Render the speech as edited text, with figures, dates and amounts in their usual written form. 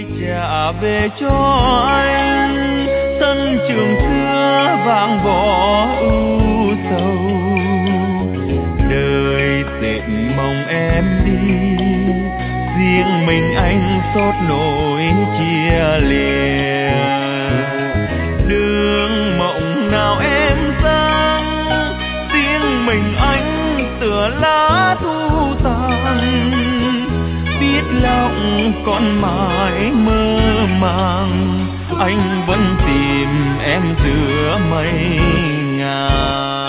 trả về cho anh sân trường xưa vang võ ưu sầu. Đời tịnh mong em đi, riêng mình anh xót nỗi chia lìa. Đường mộng nào em sang, riêng mình anh tựa lá thu tàn. Biết lòng còn mãi mơ màng, anh vẫn tìm em giữa mây ngàn.